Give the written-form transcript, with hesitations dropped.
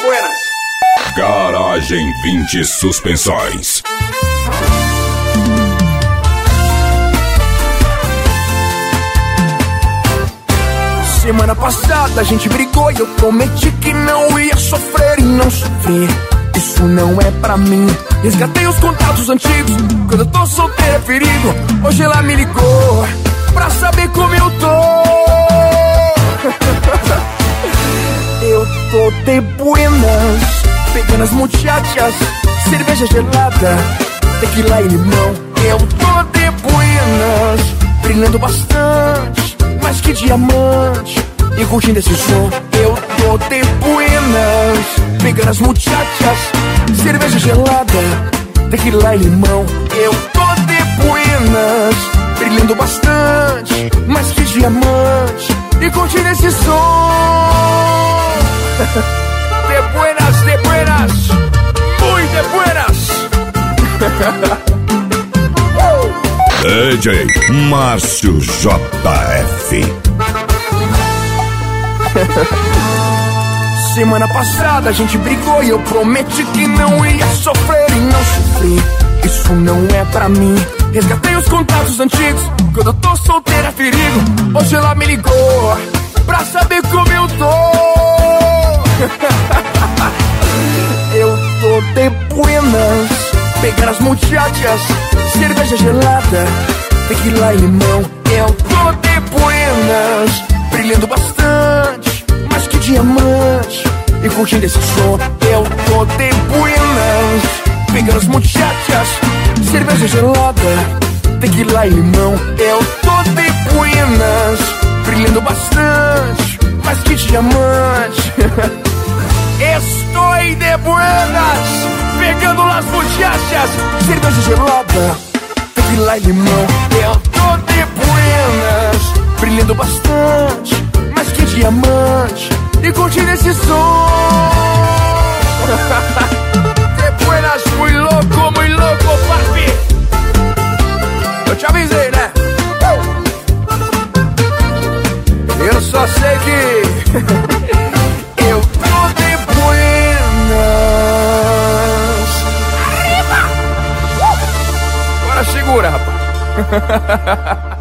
buenas. Garagem 20 Suspensões. Semana passada a gente brigou e eu prometi que não ia sofrer e não sofri. Isso não é pra mim. Resgatei os contatos antigos. Quando eu tô solteiro é perigo. Hoje ela me ligou pra saber como eu tô. Eu tô de buenas, pegando as muchachas, cerveja gelada, tequila e limão. Eu tô de buenas, brilhando bastante, mais que diamante, e curtindo esse som. Eu tô de buenas, pegando as muchachas, cerveja gelada, tequila e limão. Eu tô de buenas, brilhando bastante, mais que diamante, e curtindo esse som. De buenas, muy de buenas. DJ Márcio JF. Semana passada a gente brigou e eu prometi que não ia sofrer e não sofri. Isso não é pra mim. Resgatei os contatos antigos. Quando eu tô solteira é perigo. Hoje ela me ligou pra saber como eu tô. Eu tô de buenas, pegar as muchachas, cerveja gelada, tequila e limão. Eu tô de buenas, brilhando bastante, mais que diamante, e curtindo esse som. Eu tô de buenas, pegar as muchachas, cerveja gelada, tequila e limão. Eu tô de buenas, brilhando bastante, mais que diamante. Estou de buenas, pegando las muchachas, cerveja gelada, tequila e limão. Eu tô de buenas, brilhando bastante, mais que diamante, e curtindo esse som. De buenas, muy louco, papi. Eu te avisei, né? Eu só sei que eu tô de buenas. Arriba! Agora segura, rapaz.